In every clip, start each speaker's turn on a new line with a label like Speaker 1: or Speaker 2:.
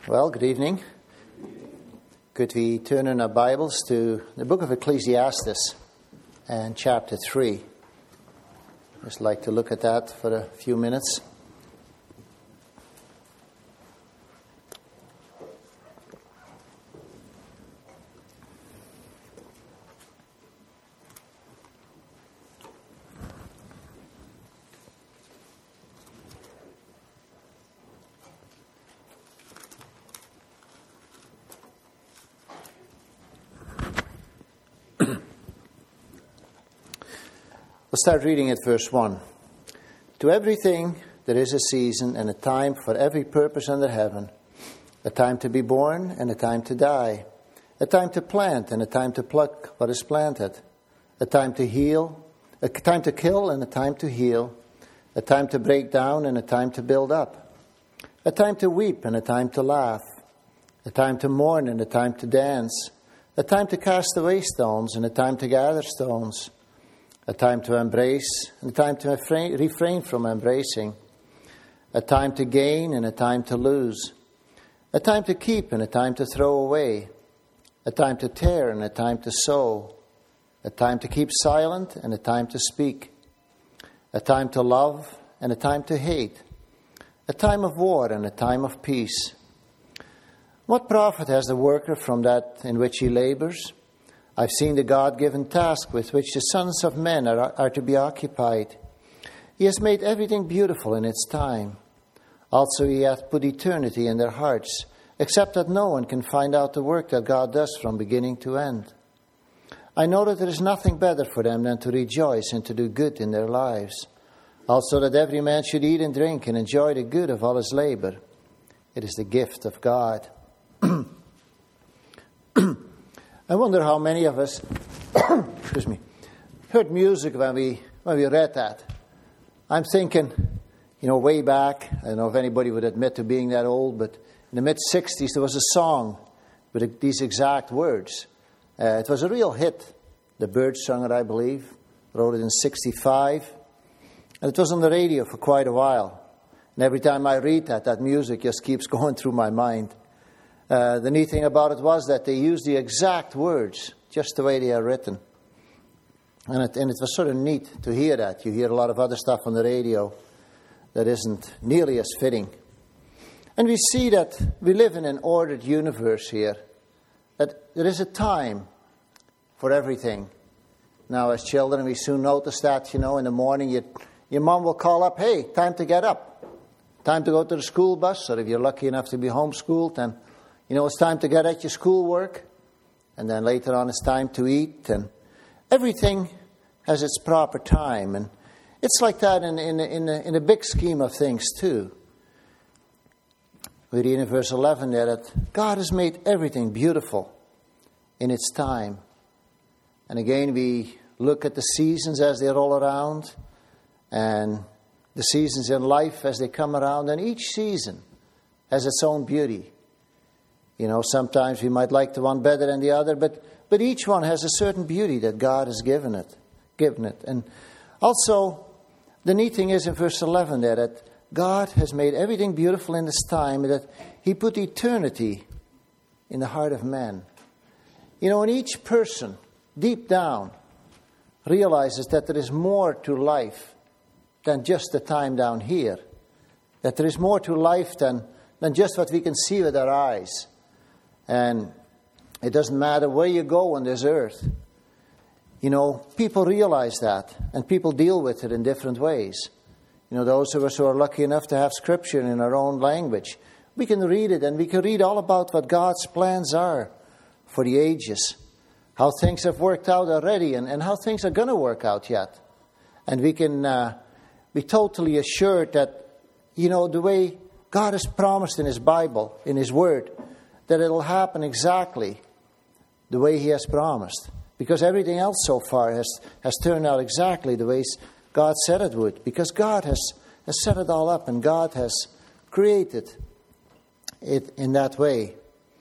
Speaker 1: Well, good evening. Could we turn in our Bibles to the book of Ecclesiastes and chapter 3. Just like to look at that for a few minutes. We'll start reading at verse 1. To everything there is a season and a time for every purpose under heaven, a time to be born and a time to die, a time to plant and a time to pluck what is planted, a time to heal, a time to kill and a time to heal, a time to break down and a time to build up, a time to weep and a time to laugh, a time to mourn and a time to dance, a time to cast away stones and a time to gather stones, a time to embrace and a time to refrain from embracing, a time to gain and a time to lose, a time to keep and a time to throw away, a time to tear and a time to sow, a time to keep silent and a time to speak, a time to love and a time to hate, a time of war and a time of peace. What profit has the worker from that in which he labors? I've seen the God-given task with which the sons of men are to be occupied. He has made everything beautiful in its time. Also he hath put eternity in their hearts, except that no one can find out the work that God does from beginning to end. I know that there is nothing better for them than to rejoice and to do good in their lives. Also that every man should eat and drink and enjoy the good of all his labor. It is the gift of God. I wonder how many of us, heard music when we read that. I'm thinking, way back, I don't know if anybody would admit to being that old, but in the mid-'60s there was a song with these exact words. It was a real hit. The Byrds sung it, I believe, wrote it in 65. And it was on the radio for quite a while. And every time I read that music just keeps going through my mind. The neat thing about it was that they used the exact words, just the way they are written. And it was sort of neat to hear that. You hear a lot of other stuff on the radio that isn't nearly as fitting. And we see that we live in an ordered universe here. That there is a time for everything. Now, as children, we soon notice that, in the morning, your mom will call up, hey, time to get up. Time to go to the school bus, or if you're lucky enough to be homeschooled, then it's time to get at your schoolwork, and then later on it's time to eat, and everything has its proper time, and it's like that in a big scheme of things too. We read in verse 11 there that God has made everything beautiful in its time. And again we look at the seasons as they roll around, and the seasons in life as they come around, and each season has its own beauty. Sometimes we might like the one better than the other, but each one has a certain beauty that God has given it. And also, the neat thing is in verse 11 there that God has made everything beautiful in this time, that He put eternity in the heart of man. And each person, deep down, realizes that there is more to life than just the time down here. That there is more to life than just what we can see with our eyes. And it doesn't matter where you go on this earth. People realize that, and people deal with it in different ways. Those of us who are lucky enough to have Scripture in our own language, we can read it, and we can read all about what God's plans are for the ages, how things have worked out already, and how things are going to work out yet. And we can be totally assured that, the way God has promised in His Bible, in His Word, that it'll happen exactly the way He has promised. Because everything else so far has turned out exactly the way God said it would. Because God has set it all up, and God has created it in that way.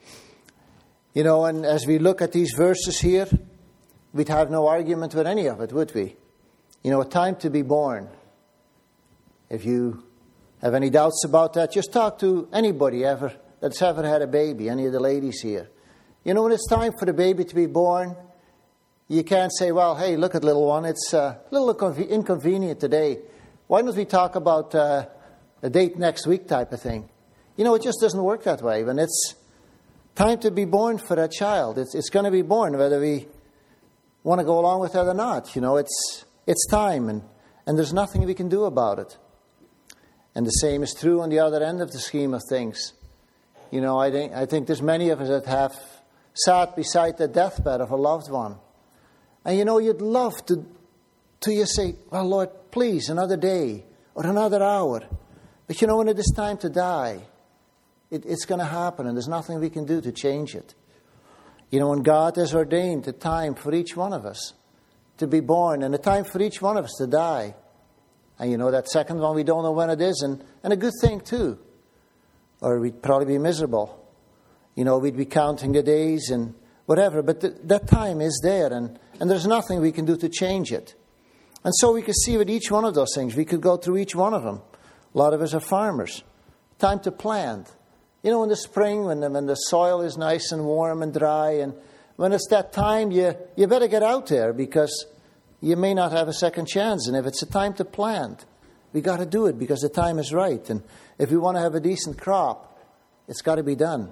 Speaker 1: And as we look at these verses here, we'd have no argument with any of it, would we? A time to be born. If you have any doubts about that, just talk to anybody ever that's ever had a baby, any of the ladies here. You know, when it's time for the baby to be born, you can't say, well, hey, look at little one, it's a little inconvenient today. Why don't we talk about a date next week type of thing? You know, it just doesn't work that way. When it's time to be born for that child, it's going to be born whether we want to go along with it or not. You know, it's time, and there's nothing we can do about it. And the same is true on the other end of the scheme of things. You know, I think there's many of us that have sat beside the deathbed of a loved one. And you know, you'd love to you say, well, Lord, please, another day or another hour. But you know, when it is time to die, it's going to happen, and there's nothing we can do to change it. You know, when God has ordained a time for each one of us to be born and a time for each one of us to die. And you know, that second one, we don't know when it is, and a good thing too. Or we'd probably be miserable. You know, we'd be counting the days and whatever. But that time is there, and there's nothing we can do to change it. And so we could see with each one of those things. We could go through each one of them. A lot of us are farmers. Time to plant. You know, in the spring, when the soil is nice and warm and dry, and when it's that time, you better get out there, because you may not have a second chance. And if it's a time to plant, we got to do it because the time is right. And if we want to have a decent crop, it's got to be done.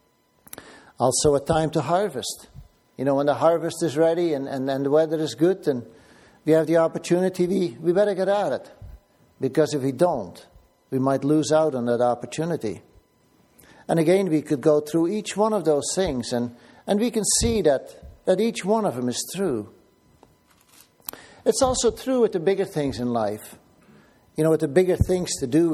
Speaker 1: Also a time to harvest. You know, when the harvest is ready and the weather is good and we have the opportunity, we better get at it. Because if we don't, we might lose out on that opportunity. And again, we could go through each one of those things, and we can see that each one of them is true. It's also true with the bigger things in life. You know, with the bigger things to do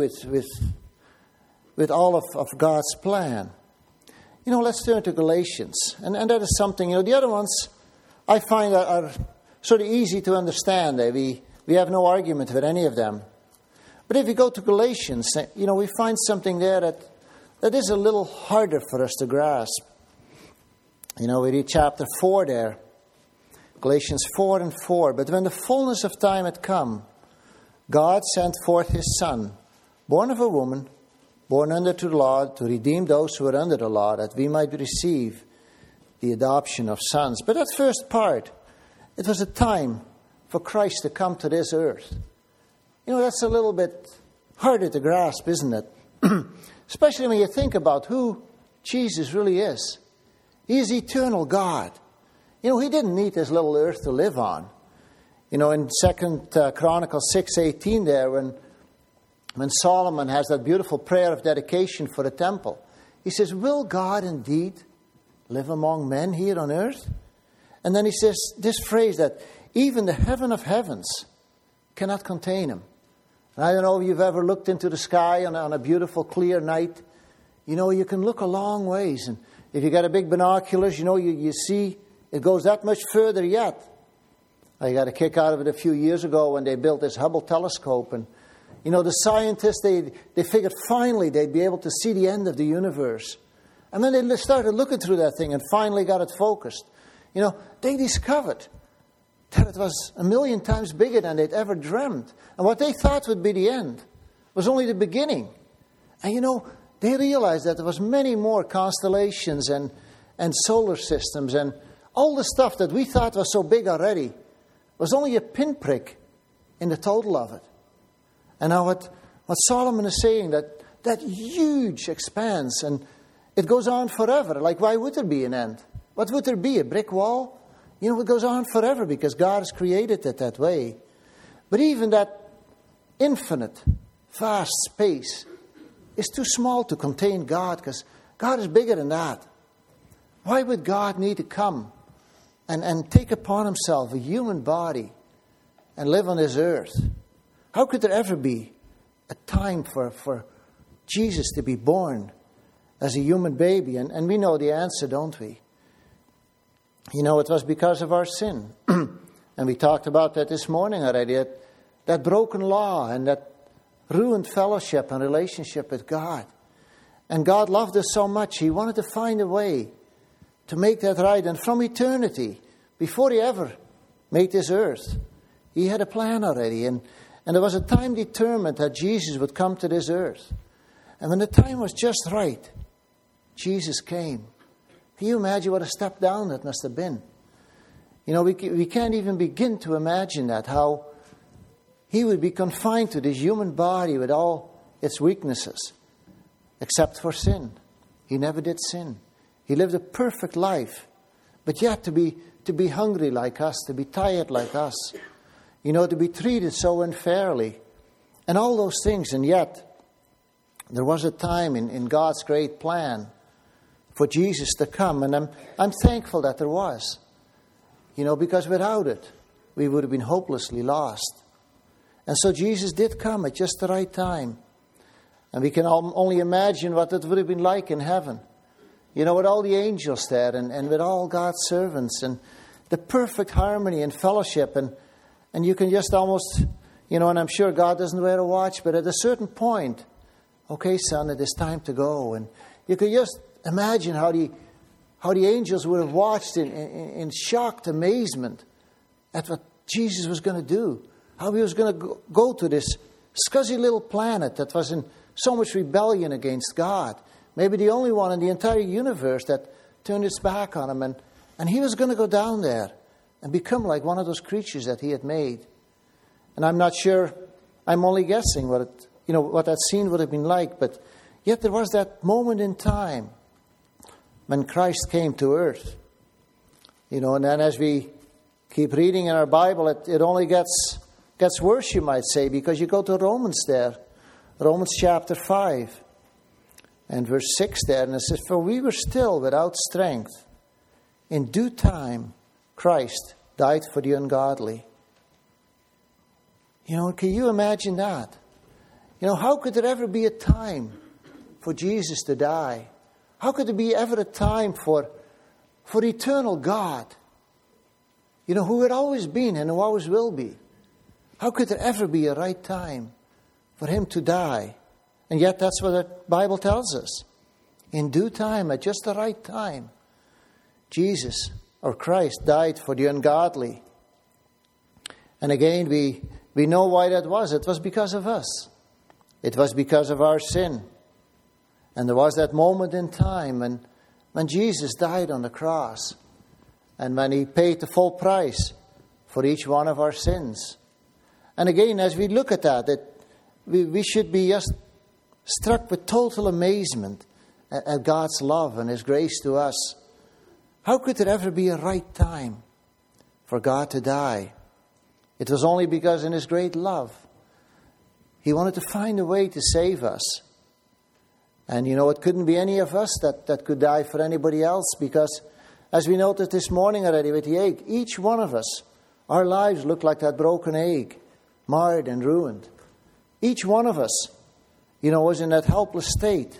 Speaker 1: with all of God's plan. You know, let's turn to Galatians. And that is something, you know, the other ones I find are sort of easy to understand. We have no argument with any of them. But if you go to Galatians, you know, we find something there that is a little harder for us to grasp. You know, we read chapter 4 there. Galatians 4:4. But when the fullness of time had come, God sent forth his Son, born of a woman, born under the law, to redeem those who were under the law, that we might receive the adoption of sons. But that first part, it was a time for Christ to come to this earth. You know, that's a little bit harder to grasp, isn't it? Especially when you think about who Jesus really is. He is eternal God. You know, he didn't need this little earth to live on. You know, in 2 Chronicles 6:18 there, when Solomon has that beautiful prayer of dedication for the temple, he says, will God indeed live among men here on earth? And then he says this phrase that even the heaven of heavens cannot contain him. And I don't know if you've ever looked into the sky on a beautiful clear night. You know, you can look a long ways. And if you got a big binoculars, you know, you see it goes that much further yet. I got a kick out of it a few years ago when they built this Hubble telescope. And, you know, the scientists, they figured finally they'd be able to see the end of the universe. And then they started looking through that thing and finally got it focused. You know, they discovered that it was 1,000,000 times bigger than they'd ever dreamt. And what they thought would be the end was only the beginning. And, you know, they realized that there was many more constellations and solar systems, and all the stuff that we thought was so big already was only a pinprick in the total of it. And now what Solomon is saying, that huge expanse, and it goes on forever. Like, why would there be an end? What would there be, a brick wall? You know, it goes on forever because God has created it that way. But even that infinite, vast space is too small to contain God, because God is bigger than that. Why would God need to come and take upon himself a human body and live on this earth? How could there ever be a time for Jesus to be born as a human baby? And we know the answer, don't we? You know, it was because of our sin. And we talked about that this morning already, that broken law and that ruined fellowship and relationship with God. And God loved us so much, he wanted to find a way to make that right. And from eternity, before he ever made this earth, he had a plan already. And there was a time determined that Jesus would come to this earth. And when the time was just right, Jesus came. Can you imagine what a step down that must have been? You know, we can't even begin to imagine that, how he would be confined to this human body with all its weaknesses, except for sin. He never did sin. He lived a perfect life, but yet to be hungry like us, to be tired like us, you know, to be treated so unfairly, and all those things. And yet, there was a time in God's great plan for Jesus to come, and I'm thankful that there was. You know, because without it, we would have been hopelessly lost. And so Jesus did come at just the right time. And we can only imagine what it would have been like in heaven. You know, with all the angels there and with all God's servants and the perfect harmony and fellowship. And you can just almost, you know, and I'm sure God doesn't wear a watch, but at a certain point, okay, son, it is time to go. And you can just imagine how the angels would have watched in shocked amazement at what Jesus was going to do. How he was going to go to this scuzzy little planet that was in so much rebellion against God. Maybe the only one in the entire universe that turned its back on him. And he was going to go down there and become like one of those creatures that he had made. And I'm not sure, I'm only guessing what that scene would have been like. But yet there was that moment in time when Christ came to earth. You know, and then as we keep reading in our Bible, it only gets worse, you might say, because you go to Romans there. Romans chapter 5 and verse 6 there. And it says, for we were still without strength. In due time, Christ died for the ungodly. You know, can you imagine that? You know, how could there ever be a time for Jesus to die? How could there be ever a time for eternal God? You know, who had always been and who always will be. How could there ever be a right time for him to die? And yet that's what the Bible tells us. In due time, at just the right time, Jesus or Christ died for the ungodly. And again, we know why that was. It was because of us. It was because of our sin. And there was that moment in time when Jesus died on the cross. And when he paid the full price for each one of our sins. And again, as we look at that, we should be just struck with total amazement at God's love and his grace to us. How could there ever be a right time for God to die? It was only because in his great love, he wanted to find a way to save us. And you know, it couldn't be any of us that could die for anybody else, because as we noted this morning already with the egg, each one of us, our lives look like that broken egg, marred and ruined. Each one of us, you know, was in that helpless state.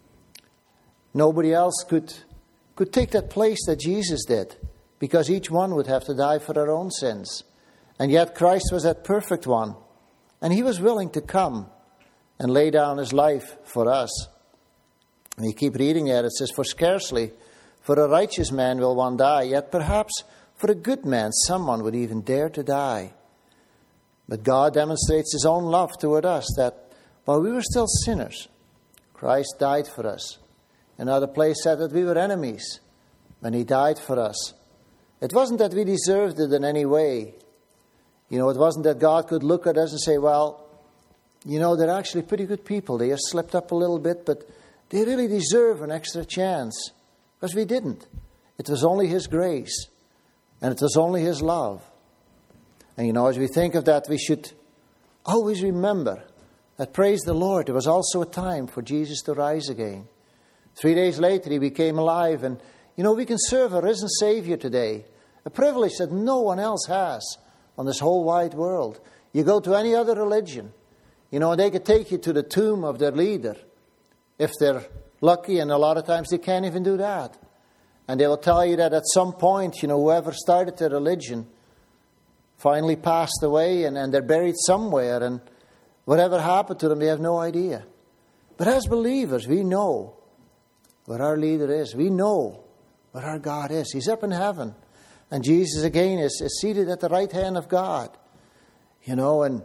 Speaker 1: Nobody else could take that place that Jesus did, because each one would have to die for their own sins. And yet Christ was that perfect one, and he was willing to come and lay down his life for us. And you keep reading there, it says, for scarcely for a righteous man will one die, yet perhaps for a good man someone would even dare to die. But God demonstrates his own love toward us, that while we were still sinners, Christ died for us. Another place said that we were enemies when he died for us. It wasn't that we deserved it in any way. You know, it wasn't that God could look at us and say, well, you know, they're actually pretty good people. They just slipped up a little bit, but they really deserve an extra chance. Because we didn't. It was only his grace. And it was only his love. And you know, as we think of that, we should always remember that, praise the Lord, there was also a time for Jesus to rise again. 3 days later, he became alive. And, you know, we can serve a risen Savior today. A privilege that no one else has on this whole wide world. You go to any other religion, you know, and they could take you to the tomb of their leader. If they're lucky, and a lot of times they can't even do that. And they will tell you that at some point, you know, whoever started the religion finally passed away and they're buried somewhere, and whatever happened to them, they have no idea. But as believers, we know what our leader is. We know what our God is. He's up in heaven. And Jesus, again, is seated at the right hand of God. You know, and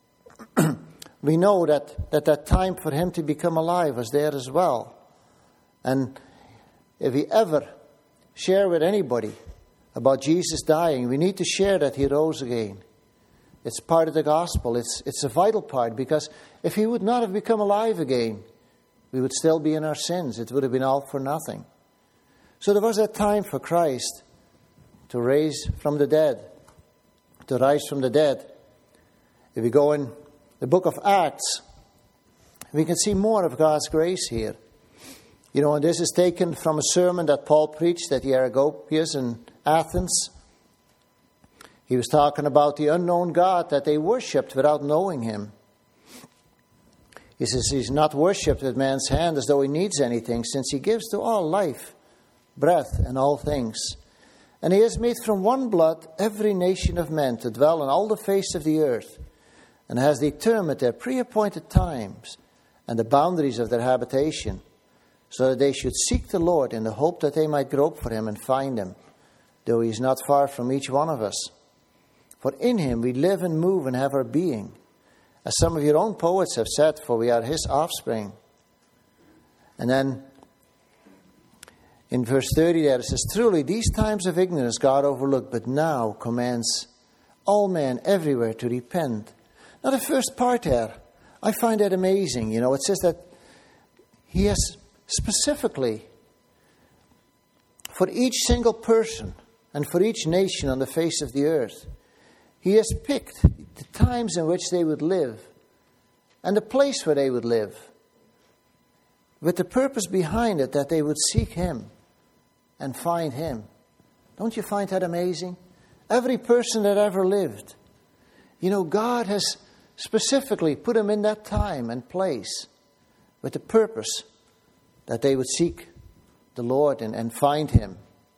Speaker 1: we know that time for him to become alive was there as well. And if we ever share with anybody about Jesus dying, we need to share that he rose again. It's part of the gospel. It's a vital part, because if he would not have become alive again, we would still be in our sins. It would have been all for nothing. So there was a time for Christ to rise from the dead. If we go in the book of Acts, we can see more of God's grace here. And this is taken from a sermon that Paul preached at the Areopagus in Athens. He was talking about the unknown God that they worshipped without knowing him. He says he's not worshipped with man's hand as though he needs anything, since he gives to all life, breath, and all things. And he has made from one blood every nation of men to dwell on all the face of the earth, and has determined their pre-appointed times and the boundaries of their habitation, so that they should seek the Lord in the hope that they might grope for him and find him, though he is not far from each one of us. For in him we live and move and have our being. As some of your own poets have said, for we are his offspring. And then in verse 30 there it says, truly these times of ignorance God overlooked, but now commands all men everywhere to repent. Now the first part there, I find that amazing. It says that he has specifically, for each single person and for each nation on the face of the earth, he has picked the times in which they would live and the place where they would live, with the purpose behind it that they would seek him and find him. Don't you find that amazing? Every person that ever lived, God has specifically put them in that time and place with the purpose that they would seek the Lord and find him.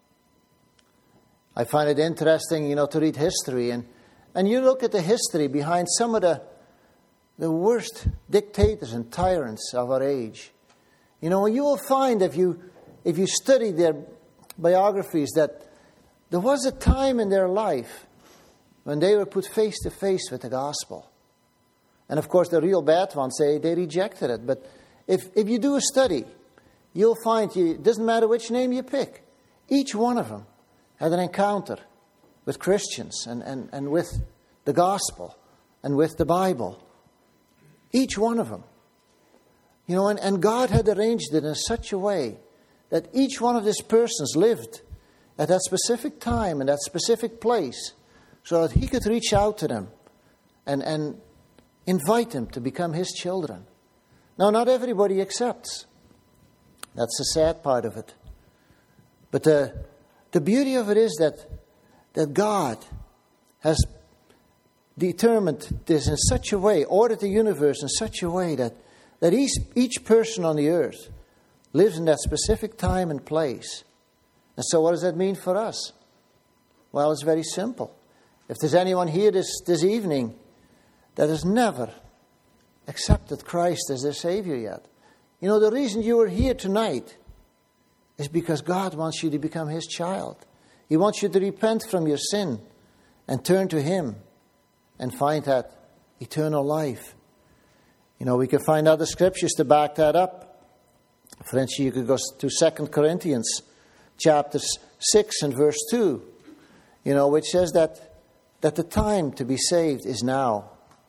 Speaker 1: I find it interesting, to read history, and you look at the history behind some of the worst dictators and tyrants of our age. You will find if you study their biographies that there was a time in their life when they were put face to face with the gospel. And of course the real bad ones, they rejected it. But if you do a study, you'll find it doesn't matter which name you pick. Each one of them had an encounter with Christians and with the gospel and with the Bible. Each one of them. And God had arranged it in such a way that each one of these persons lived at that specific time and that specific place, so that he could reach out to them and invite them to become his children. Now, not everybody accepts. That's the sad part of it. But the beauty of it is that God has determined this in such a way, ordered the universe in such a way that each person on the earth lives in that specific time and place. And so what does that mean for us? Well, it's very simple. If there's anyone here this evening that has never accepted Christ as their Savior yet, the reason you are here tonight is because God wants you to become his child. He wants you to repent from your sin and turn to him and find that eternal life. We can find other scriptures to back that up. For instance, you could go to 2 Corinthians chapter 6 and verse 2, which says that the time to be saved is now.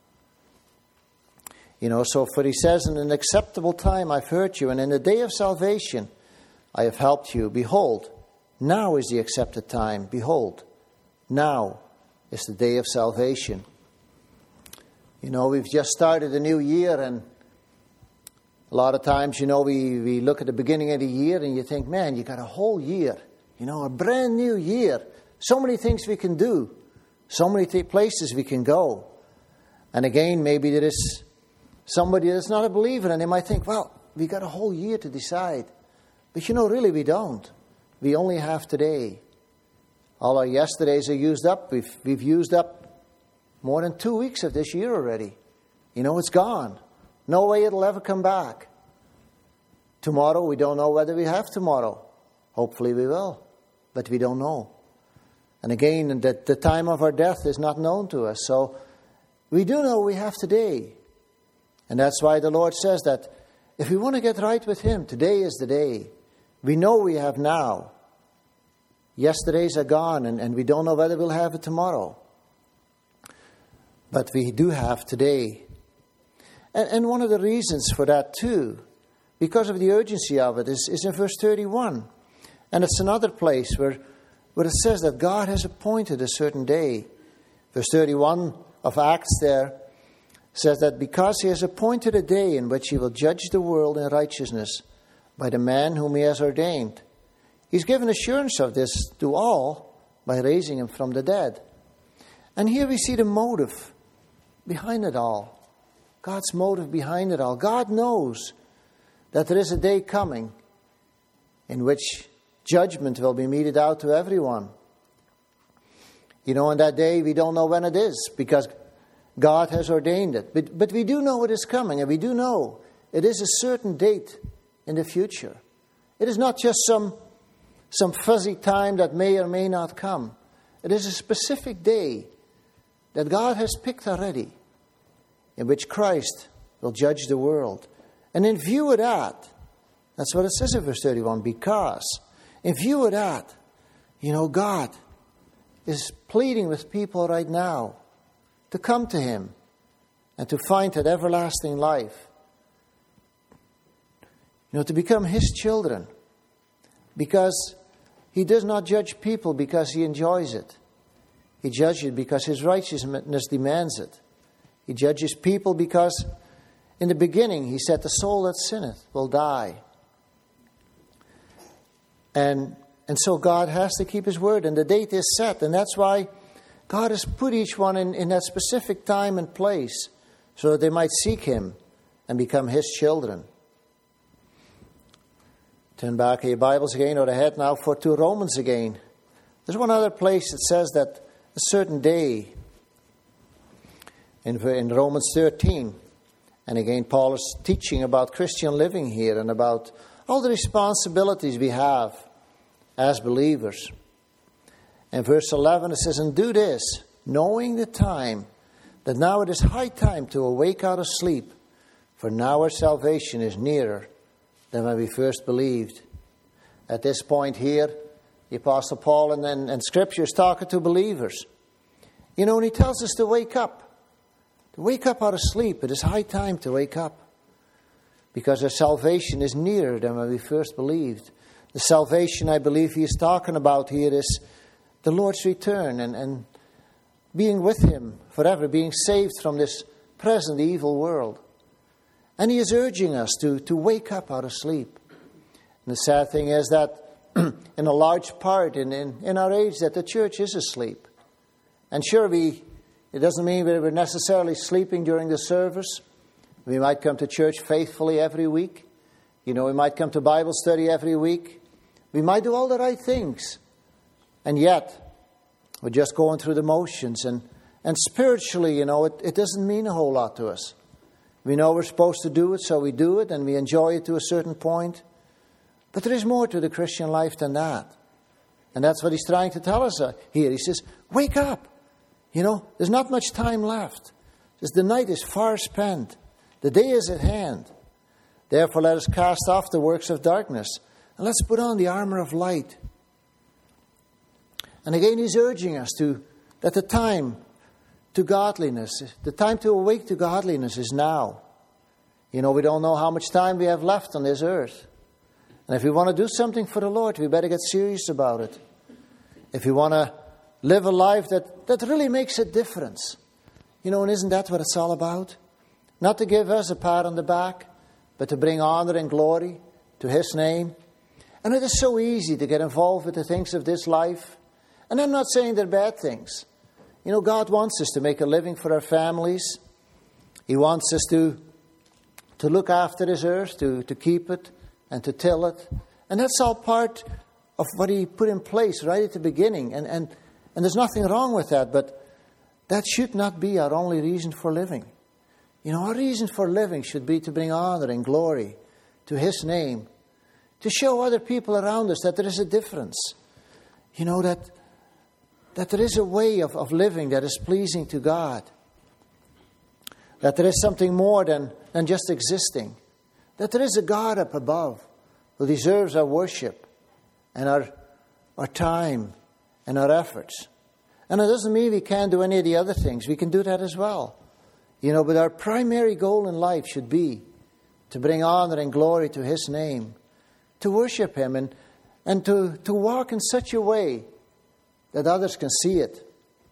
Speaker 1: So for he says, in an acceptable time I've heard you, and in the day of salvation I have helped you. Behold, now is the accepted time. Behold, now is the day of salvation. We've just started a new year, and a lot of times, we look at the beginning of the year and you think, man, you got a whole year, a brand new year. So many things we can do, so many places we can go. And again, maybe there is somebody that's not a believer, and they might think, well, we got a whole year to decide. But really we don't. We only have today. All our yesterdays are used up. We've used up more than 2 weeks of this year already. It's gone. No way it'll ever come back. Tomorrow, we don't know whether we have tomorrow. Hopefully we will, but we don't know. And again, the time of our death is not known to us. So we do know we have today. And that's why the Lord says that if we want to get right with him, today is the day. We know we have now. Yesterdays are gone, and we don't know whether we'll have it tomorrow. But we do have today. And one of the reasons for that too, because of the urgency of it, is in verse 31. And it's another place where it says that God has appointed a certain day. Verse 31 of Acts there says that because he has appointed a day in which he will judge the world in righteousness by the man whom he has ordained. He's given assurance of this to all by raising him from the dead. And here we see the motive behind it all. God's motive behind it all. God knows that there is a day coming in which judgment will be meted out to everyone. On that day we don't know when it is because God has ordained it. But we do know it is coming, and we do know it is a certain date in the future. It is not just some fuzzy time that may or may not come. It is a specific day that God has picked already in which Christ will judge the world. And in view of that, that's what it says in verse 31, because in view of that, God is pleading with people right now to come to him and to find that everlasting life. To become his children. Because he does not judge people because he enjoys it. He judges it because his righteousness demands it. He judges people because in the beginning he said the soul that sinneth will die. And so God has to keep his word, and the date is set, and that's why God has put each one in that specific time and place so that they might seek him and become his children. Turn back your Bibles again, or ahead now to Romans again. There's one other place that says that a certain day in Romans 13. And again, Paul is teaching about Christian living here and about all the responsibilities we have as believers. In verse 11 it says, "And do this, knowing the time, that now it is high time to awake out of sleep, for now our salvation is nearer than when we first believed." At this point here, the Apostle Paul and Scripture is talking to believers. And he tells us to wake up. To wake up out of sleep. It is high time to wake up. Because our salvation is nearer than when we first believed. The salvation I believe he is talking about here is the Lord's return and being with him forever, being saved from this present evil world. And he is urging us to wake up out of sleep. And the sad thing is that in a large part in our age that the church is asleep. And sure, it doesn't mean we're necessarily sleeping during the service. We might come to church faithfully every week. We might come to Bible study every week. We might do all the right things. And yet, we're just going through the motions. And spiritually, it doesn't mean a whole lot to us. We know we're supposed to do it, so we do it, and we enjoy it to a certain point. But there is more to the Christian life than that. And that's what he's trying to tell us here. He says, wake up. There's not much time left. He says, the night is far spent. The day is at hand. Therefore, let us cast off the works of darkness, and let's put on the armor of light. And again, he's urging us that the time to godliness, the time to awake to godliness is now. We don't know how much time we have left on this earth. And if we want to do something for the Lord, we better get serious about it. If we want to live a life that really makes a difference. And isn't that what it's all about? Not to give us a pat on the back, but to bring honor and glory to his name. And it is so easy to get involved with the things of this life. And I'm not saying they're bad things. God wants us to make a living for our families. He wants us to look after this earth, to keep it and to till it. And that's all part of what he put in place right at the beginning. And there's nothing wrong with that, but that should not be our only reason for living. Our reason for living should be to bring honor and glory to his name, to show other people around us that there is a difference. That there is a way of living that is pleasing to God. That there is something more than just existing. That there is a God up above who deserves our worship and our time and our efforts. And it doesn't mean we can't do any of the other things. We can do that as well. But our primary goal in life should be to bring honor and glory to His name, to worship Him, and to walk in such a way that others can see it.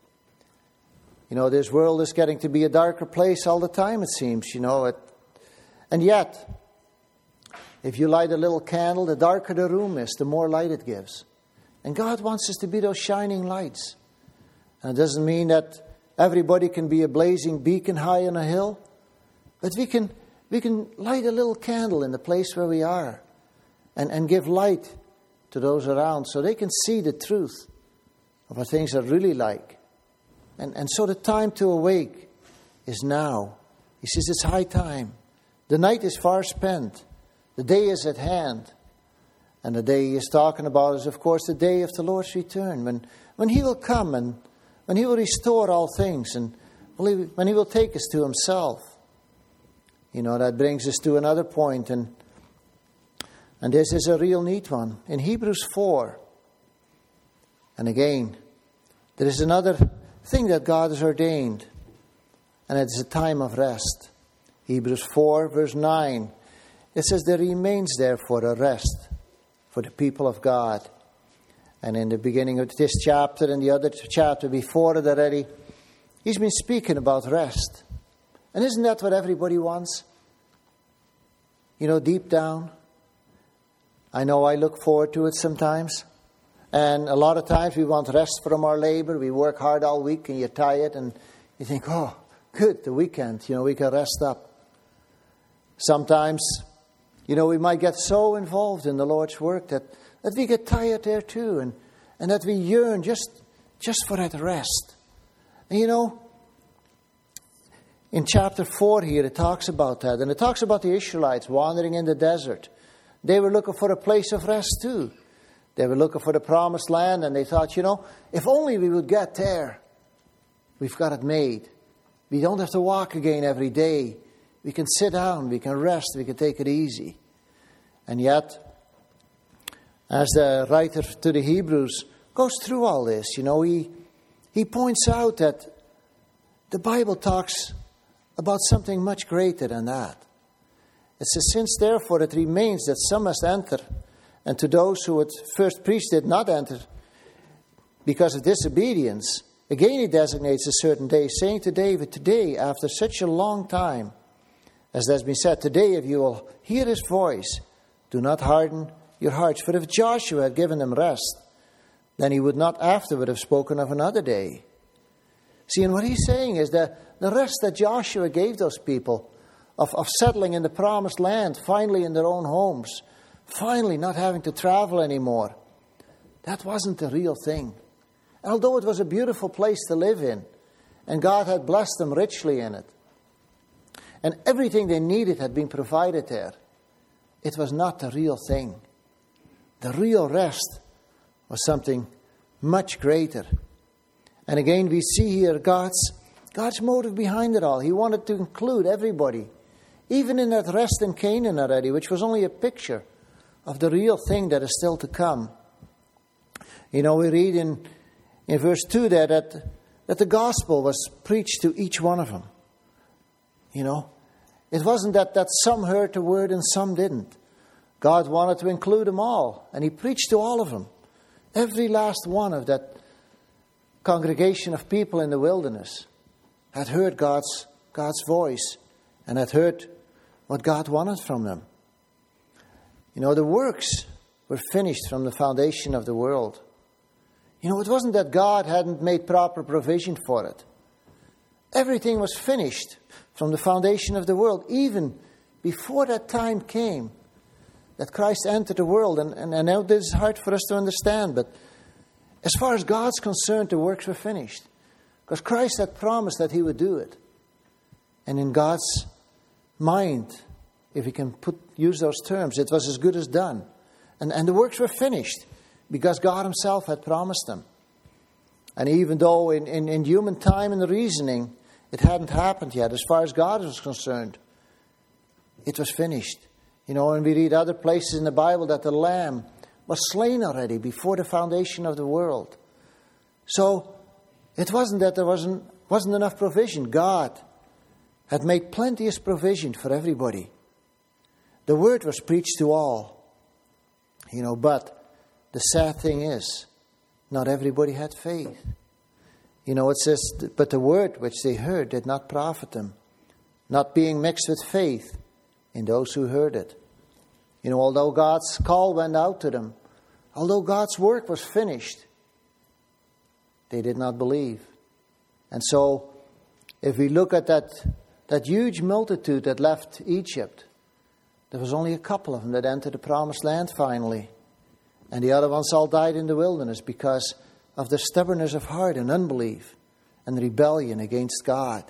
Speaker 1: This world is getting to be a darker place all the time, it seems, And yet, if you light a little candle, the darker the room is, the more light it gives. And God wants us to be those shining lights. And it doesn't mean that everybody can be a blazing beacon high on a hill, but we can light a little candle in the place where we are and give light to those around so they can see the truth of what things are really like. And so the time to awake is now. He says it's high time. The night is far spent. The day is at hand. And the day he is talking about is, of course, the day of the Lord's return, when He will come and when He will restore all things and when He will take us to Himself. That brings us to another point, and this is a real neat one. In Hebrews 4, and again, there is another thing that God has ordained, and it is a time of rest. Hebrews 4, verse 9, it says, there remains therefore a rest for the people of God. And in the beginning of this chapter and the other chapter before it already, he's been speaking about rest. And isn't that what everybody wants? Deep down. I know I look forward to it sometimes. And a lot of times we want rest from our labor. We work hard all week and you're tired and you think, oh, good, the weekend, we can rest up. Sometimes, we might get so involved in the Lord's work that we get tired there too, and that we yearn just for that rest. And in chapter 4 here, it talks about that. And it talks about the Israelites wandering in the desert. They were looking for a place of rest too. They were looking for the promised land, and they thought, if only we would get there, we've got it made. We don't have to walk again every day. We can sit down, we can rest, we can take it easy. And yet, as the writer to the Hebrews goes through all this, he points out that the Bible talks about something much greater than that. It says, since therefore it remains that some must enter, and to those who at first preached did not enter because of disobedience, again he designates a certain day, saying to David, today, after such a long time, as has been said, today if you will hear His voice, do not harden your hearts. For if Joshua had given them rest, then he would not afterward have spoken of another day. See, and what he's saying is that the rest that Joshua gave those people of settling in the promised land, finally in their own homes, finally not having to travel anymore, that wasn't the real thing. And although it was a beautiful place to live in, and God had blessed them richly in it, and everything they needed had been provided there, it was not the real thing. The real rest was something much greater. And again, we see here God's motive behind it all. He wanted to include everybody, even in that rest in Canaan already, which was only a picture of the real thing that is still to come. We read in verse 2 there that the gospel was preached to each one of them. It wasn't that some heard the word and some didn't. God wanted to include them all, and He preached to all of them. Every last one of that congregation of people in the wilderness had heard God's voice and had heard what God wanted from them. The works were finished from the foundation of the world. It wasn't that God hadn't made proper provision for it. Everything was finished from the foundation of the world, even before that time came that Christ entered the world. And I know this is hard for us to understand, but as far as God's concerned, the works were finished. Because Christ had promised that He would do it. And in God's mind, if we can use those terms, it was as good as done. And the works were finished because God Himself had promised them. And even though in human time and reasoning, it hadn't happened yet, as far as God was concerned, it was finished. And we read other places in the Bible that the Lamb was slain already before the foundation of the world. So it wasn't that there wasn't enough provision. God had made plenteous provision for everybody. The word was preached to all. But the sad thing is, not everybody had faith. It says, but the word which they heard did not profit them, not being mixed with faith in those who heard it. Although God's call went out to them, although God's work was finished, they did not believe. And so, if we look at that huge multitude that left Egypt, there was only a couple of them that entered the promised land finally. And the other ones all died in the wilderness because of their stubbornness of heart and unbelief and rebellion against God.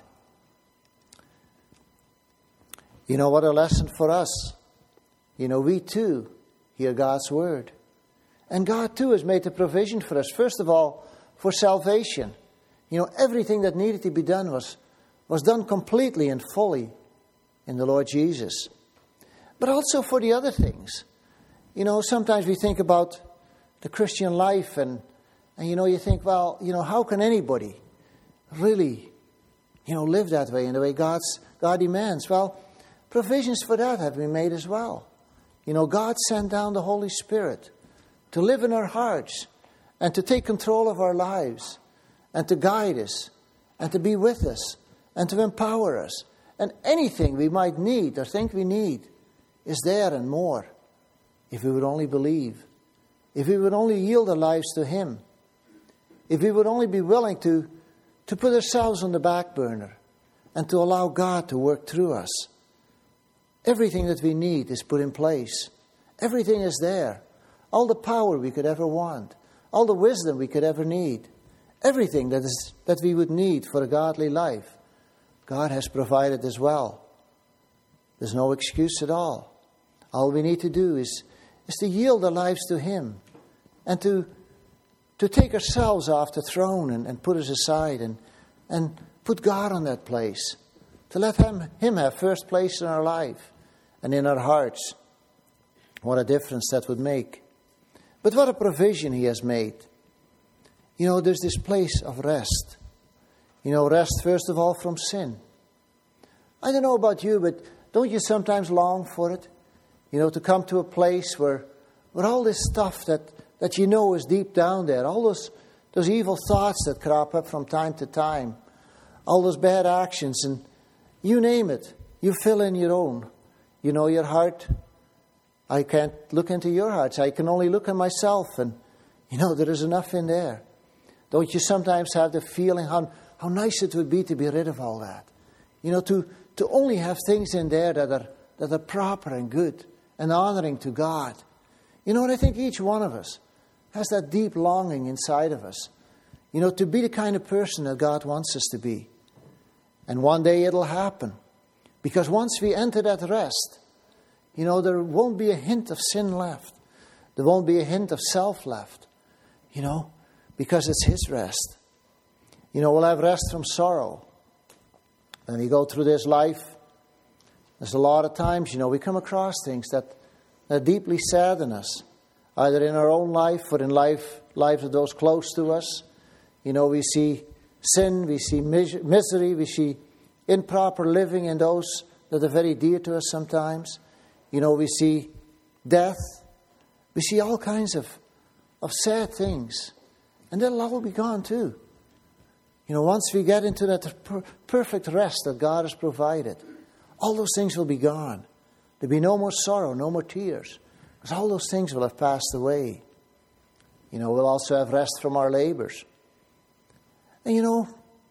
Speaker 1: What a lesson for us. We too hear God's word. And God too has made the provision for us. First of all, for salvation. Everything that needed to be done was done completely and fully in the Lord Jesus. But also for the other things. Sometimes we think about the Christian life and you think, well, how can anybody really, live that way in the way God demands? Well, provisions for that have been made as well. God sent down the Holy Spirit to live in our hearts and to take control of our lives and to guide us and to be with us and to empower us. And anything we might need or think we need is there and more if we would only believe, if we would only yield our lives to Him, if we would only be willing to put ourselves on the back burner and to allow God to work through us. Everything that we need is put in place. Everything is there. All the power we could ever want. All the wisdom we could ever need. Everything that we would need for a godly life, God has provided as well. There's no excuse at all. All we need to do is to yield our lives to Him and to take ourselves off the throne and put us aside and put God on that place. To let Him have first place in our life and in our hearts. What a difference that would make. But what a provision He has made. There's this place of rest. Rest first of all from sin. I don't know about you, but don't you sometimes long for it? To come to a place where all this stuff that is deep down there, all those evil thoughts that crop up from time to time, all those bad actions, and you name it, you fill in your own. Your heart, I can't look into your hearts. I can only look at myself, and there is enough in there. Don't you sometimes have the feeling how nice it would be to be rid of all that? To only have things in there that are proper and good and honoring to God. And I think each one of us has that deep longing inside of us, to be the kind of person that God wants us to be. And one day it'll happen. Because once we enter that rest, there won't be a hint of sin left. There won't be a hint of self left, because it's His rest. We'll have rest from sorrow. When we go through this life, there's a lot of times, we come across things that deeply sadden us, either in our own life or in lives of those close to us. We see sin, we see misery, we see improper living in those that are very dear to us sometimes. We see death. We see all kinds of sad things. And that'll all be gone too. Once we get into that perfect rest that God has provided, all those things will be gone. There'll be no more sorrow, no more tears. Because all those things will have passed away. We'll also have rest from our labors. And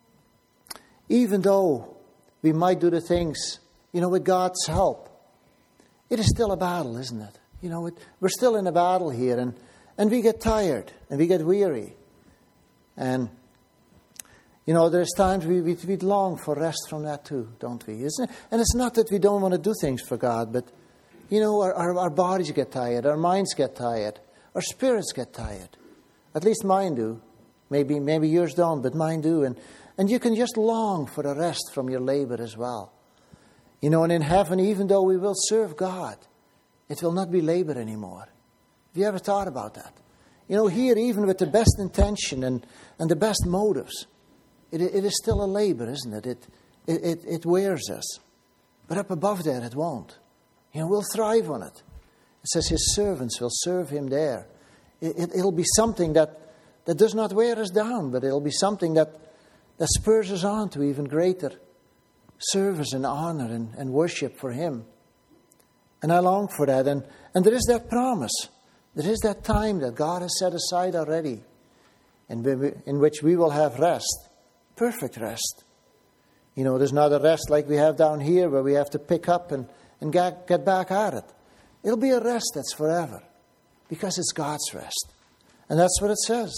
Speaker 1: even though we might do the things, with God's help, it is still a battle, isn't it? We're still in a battle here, and we get tired, and we get weary. And, there's times we long for rest from that too, don't we? Isn't it? And it's not that we don't want to do things for God, but, our bodies get tired, our minds get tired, our spirits get tired. At least mine do. Maybe yours don't, but mine do. And you can just long for a rest from your labor as well. And in heaven, even though we will serve God, It will not be labor anymore. Have you ever thought about that? You know, here, even with the best intention and the best motives, it is still a labor, isn't it? It wears us. But up above there, it won't. You know, we'll thrive on it. It says his servants will serve him there. It'll be something that does not wear us down, but it'll be something that spurs us on to even greater service and honor and worship for him. And I long for that. And there is that promise. There is that time that God has set aside already in which we will have rest, perfect rest. You know, there's not a rest like we have down here where we have to pick up and get back at it. It'll be a rest that's forever because it's God's rest. And that's what it says.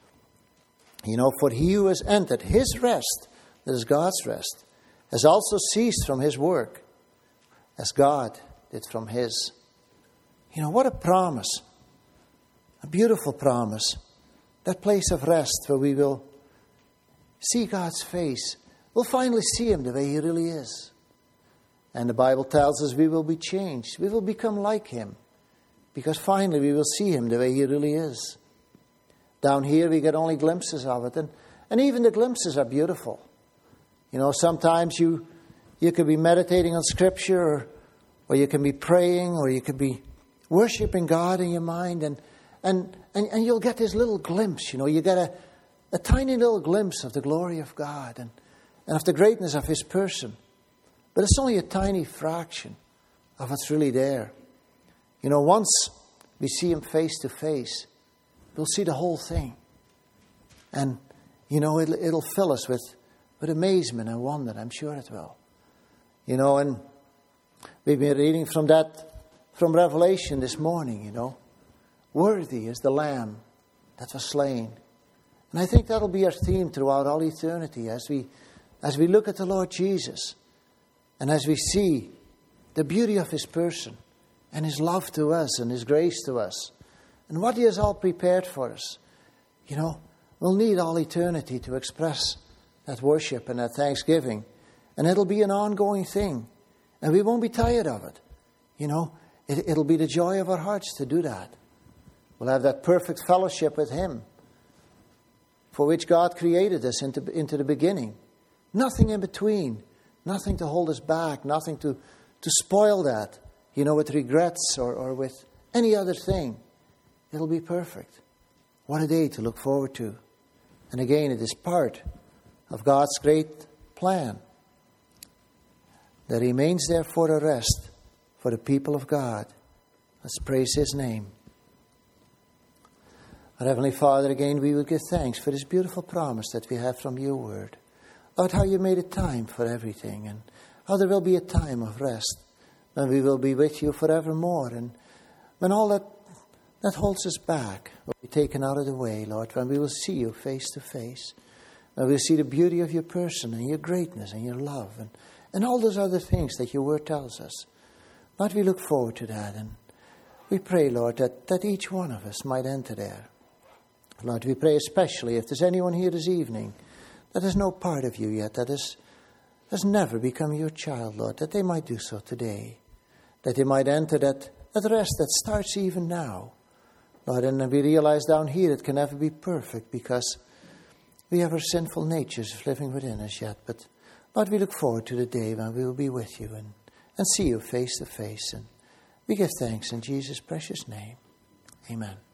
Speaker 1: You know, for he who has entered his rest, that is God's rest, has also ceased from his work as God did from his. You know, what a promise. A beautiful promise. That place of rest where we will see God's face. We'll finally see him the way he really is. And the Bible tells us we will be changed. We will become like him. Because finally we will see him the way he really is. Down here we get only glimpses of it. And even the glimpses are beautiful. You know, sometimes you could be meditating on Scripture or you can be praying or you could be worshiping God in your mind and you'll get this little glimpse, you know. You get a tiny little glimpse of the glory of God and of the greatness of his person. But it's only a tiny fraction of what's really there. You know, once we see him face to face, we'll see the whole thing. And, you know, it'll fill us with amazement and wonder. I'm sure it will. You know, and we've been reading from Revelation this morning, you know. Worthy is the Lamb that was slain. And I think that'll be our theme throughout all eternity as we look at the Lord Jesus and as we see the beauty of his person and his love to us and his grace to us and what he has all prepared for us. You know, we'll need all eternity to express that worship and that thanksgiving. And it'll be an ongoing thing. And we won't be tired of it. You know, it'll be the joy of our hearts to do that. We'll have that perfect fellowship with him for which God created us into the beginning. Nothing in between. Nothing to hold us back. Nothing to spoil that, you know, with regrets or with any other thing. It'll be perfect. What a day to look forward to. And again, it is part of God's great plan. There remains therefore a rest for the people of God. Let's praise his name. Our Heavenly Father, again we will give thanks for this beautiful promise that we have from your word. Lord, how you made a time for everything and how there will be a time of rest when we will be with you forevermore. And when all that holds us back will be taken out of the way, Lord, when we will see you face to face. When we'll see the beauty of your person and your greatness and your love and all those other things that your word tells us. Lord, we look forward to that. And we pray, Lord, that each one of us might enter there. Lord, we pray especially if there's anyone here this evening that has no part of you yet, that has never become your child, Lord, that they might do so today. That they might enter that rest that starts even now. Lord, and we realize down here it can never be perfect because we have our sinful natures living within us yet. But Lord, we look forward to the day when we will be with you and see you face to face. And we give thanks in Jesus' precious name. Amen.